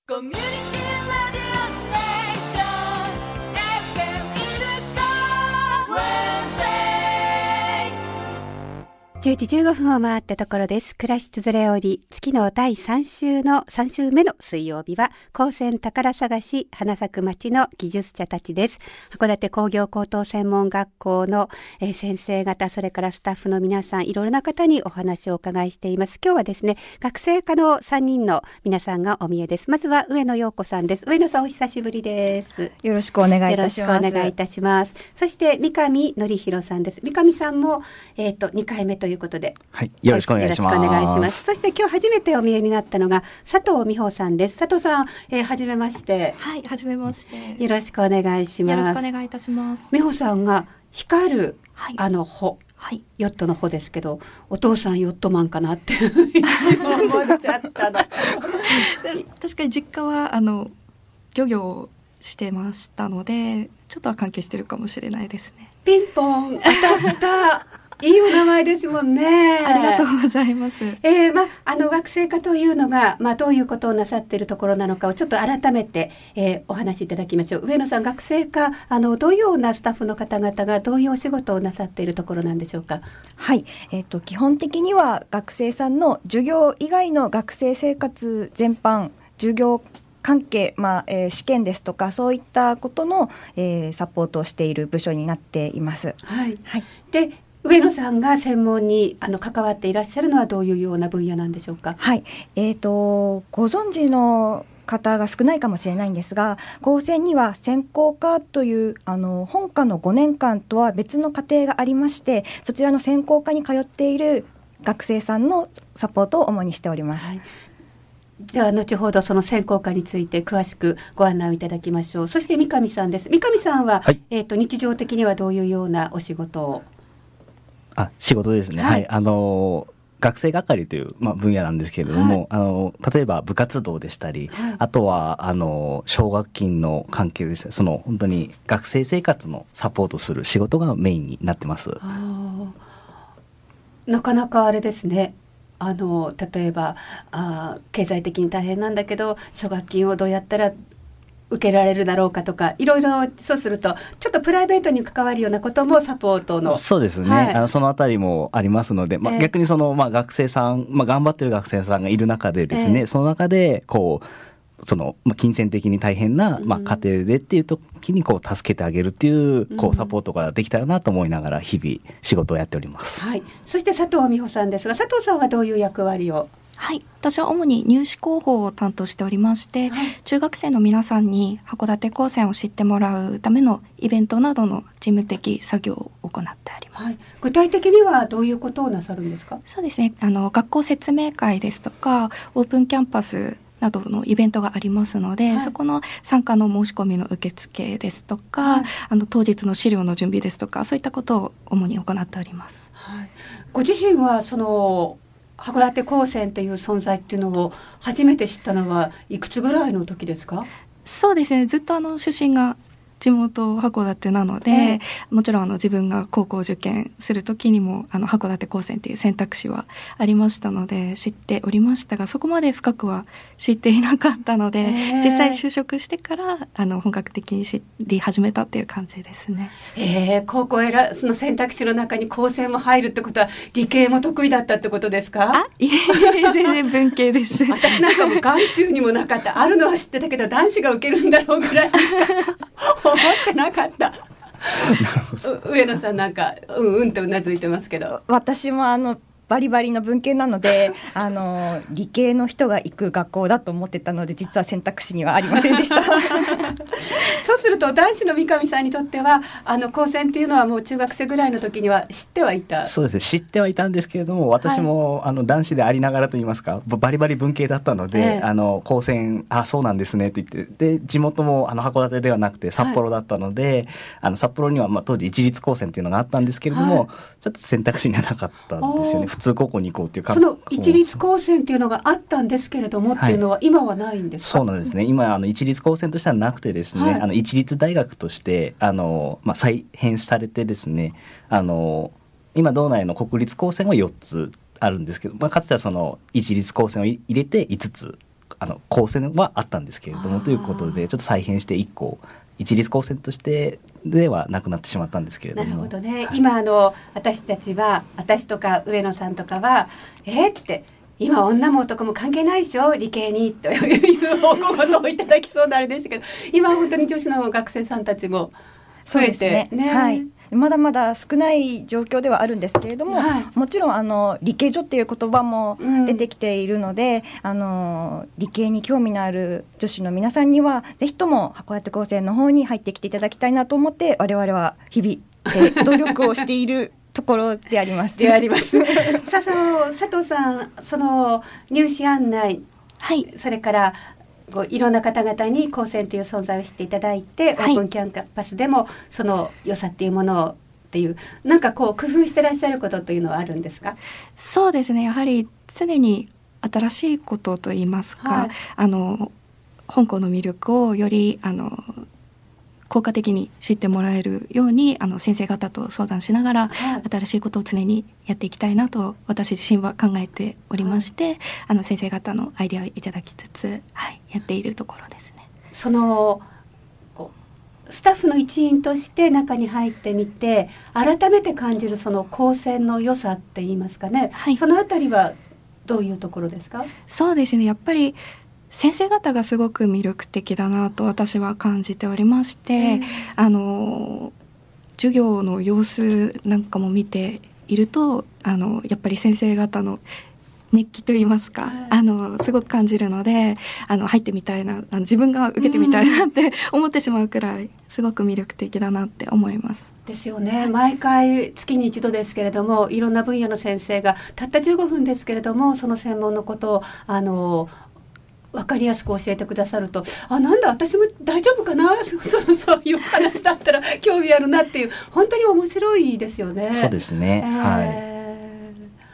コミュニティラディオステーション FM イルカ 10時15分を回ったところです。暮らしつづれおり月の第3週目の水曜日は高専宝探し花咲く町の技術者たちです。函館工業高等専門学校の、先生方、それからスタッフの皆さん、いろいろな方にお話をお伺いしています。今日はですね、学生科の3人の皆さんがお見えです。まずは上野陽子さんです。上野さん、お久しぶりです。 よろしくお願いいたします。 よろしくお願いいたします。そして三上則弘さんです。三上さんも、2回目ということで、 はい、よろしくお願いします。 よろしくお願いします。そして今日初めてお見えになったのが佐藤美穂さんです。佐藤さん、はじめまして。 はい、はじめまして。 よろしくお願いします。 よろしくお願いいたします。 美穂さんが光る、 はい、 帆、 はい、 ヨットの帆ですけど、お父さんヨットマンかなって一瞬思っちゃったの。 確かに実家は漁業をしてましたので、ちょっとは関係してるかもしれないですね。 ピンポン当たった。いいお名前ですもんね。 ありがとうございます。 学生科というのが、どういうことをなさっているところなのかをちょっと改めて、お話しいただきましょう。上野さん、学生科どういうようなスタッフの方々がどういうお仕事をなさっているところなんでしょうか。 はい、基本的には学生さんの授業以外の学生生活全般、授業関係、試験ですとかそういったことの、サポートをしている部署になっています。 はいはい、 で上野さんが専門に関わっていらっしゃるのはどういうような分野なんでしょうか。 はい、ご存知の方が少ないかもしれないんですが、高専には専攻科という本科の5年間とは別の課程がありまして、そちらの専攻科に通っている学生さんのサポートを主にしております。 はい、では後ほどその専攻科について詳しくご案内をいただきましょう。そして三上さんです。三上さんは、 はい、 日常的にはどういうようなお仕事を。 仕事ですね。はい、学生係という、分野なんですけれども、例えば部活動でしたり、あとは奨学金の関係でしたり、本当に学生生活のサポートする仕事がメインになってます。 なかなかあれですね。例えば経済的に大変なんだけど奨学金をどうやったら受けられるだろうかとか、いろいろそうするとちょっとプライベートに関わるようなこともサポートの。 そうですね、はい、そのあたりもありますので、逆に学生さん、頑張ってる学生さんがいる中でですね、その中で金銭的に大変な、家庭でっていう時に助けてあげるっていうサポートができたらなと思いながら日々仕事をやっております。 はい、そして佐藤美穂さんですが、佐藤さんはどういう役割を。 はい、私は主に入試広報を担当しておりまして、中学生の皆さんに函館高専を知ってもらうためのイベントなどの事務的作業を行ってあります。 具体的にはどういうことをなさるんですか。 そうですね、学校説明会ですとかオープンキャンパスなどのイベントがありますので、そこの参加の申し込みの受付ですとか、当日の資料の準備ですとか、そういったことを主に行っております。 ご自身は函館高専という存在っていうのを初めて知ったのはいくつぐらいの時ですか。 そうですね、ずっと出身が地元函館なので、もちろん自分が高校受験する時にも函館高専という選択肢はありましたので知っておりましたが、そこまで深くは知っていなかったので、実際就職してから本格的に知り始めたっていう感じですね。 高校その選択肢の中に高専も入るってことは理系も得意だったってことですか。 いえ、全然文系です。 私なんかも眼中にもなかった。あるのは知ってたけど男子が受けるんだろうぐらいしか思ってなかった。上野さんなんかうんとうなずいてますけど、 私もバリバリの文系なので理系の人が行く学校だと思ってたので、実は選択肢にはありませんでしたそうすると男子の三上さんにとっては高専っていうのはもう中学生ぐらいの時には知ってはいた。 そうですね、知ってはいたんですけれども、私も、男子でありながらといいますか、バリバリ文系だったので、高専そうなんですねと言って、で地元も函館ではなくて札幌だったので、札幌には当時一律高専っていうのがあったんですけれども、ちょっと選択肢にはなかったんですよね。普通高校に行こうっていうその一律高専っていうのがあったんですけれども、っていうのは今はないんですか。 そうなんですね、今一律高専としてはなくてですね、一律大学として再編されてですね、今道内の国立高専は4つあるんですけど、かつてはその一律高専を入れて5つ高専はあったんですけれどもということでちょっと再編して1個一律高専としてではなくなってしまったんですけれども。 なるほどね、 はい、 今私たちは私とか上野さんとかはって今女も男も関係ないでしょ理系にというお言をいただきそうなあれですけど今本当に女子の学生さんたちも増えてね、 はい、まだまだ少ない状況ではあるんですけれども、はい、もちろん理系女っていう言葉も出てきているので、理系に興味のある女子の皆さんにはぜひとも函館高専の方に入ってきていただきたいなと思って我々は日々、努力をしているところであります。 であります。さあ佐藤さんその入試案内、 はい、 それからいろんな方々に高専という存在を知っていただいて、はい、オープンキャンパスでもその良さっていうものをっていうなんか工夫してらっしゃることというのはあるんですか？ そうですね、やはり常に新しいことといいますか、はい、本校の魅力をより効果的に知ってもらえるように先生方と相談しながら、はい、新しいことを常にやっていきたいなと私自身は考えておりまして、はい、先生方のアイデアをいただきつつ、はい、やっているところですね。 そのスタッフの一員として中に入ってみて改めて感じるその高専の良さって言いますかね、はい、そのあたりはどういうところですか？ そうですね、やっぱり先生方がすごく魅力的だなと私は感じておりまして、授業の様子なんかも見ているとやっぱり先生方の熱気といいますか、すごく感じるので入ってみたいな自分が受けてみたいなって思ってしまうくらいすごく魅力的だなって思います。 ですよね。毎回月に一度ですけれどもいろんな分野の先生がたった15分ですけれどもその専門のことを分かりやすく教えてくださるとなんだ私も大丈夫かなそういう話だったら興味あるなっていう本当に面白いですよね。 そうですね、はい。